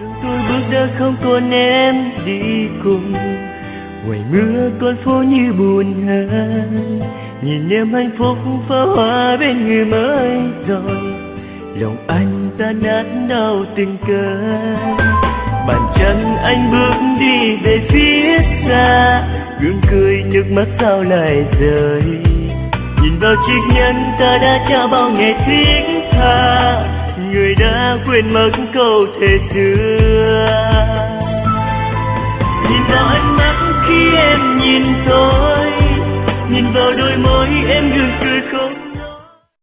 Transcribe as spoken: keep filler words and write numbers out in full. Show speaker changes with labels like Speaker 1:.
Speaker 1: Tôi bước đã không còn em đi cùng, ngoài mưa con phố như buồn hơn. Nhìn em hạnh phúc pháo hoa bên người mới rồi, lòng anh tan nát đau tình cơn. Bàn chân anh bước đi về phía xa, gương cười nước mắt sao lại rơi. Nhìn vào chiếc nhẫn ta đã trao bao ngày thiết tha, người đã quên mất câu thề xưa. Nhìn vào ánh mắt khi em nhìn tôi, nhìn vào đôi môi em gương cười không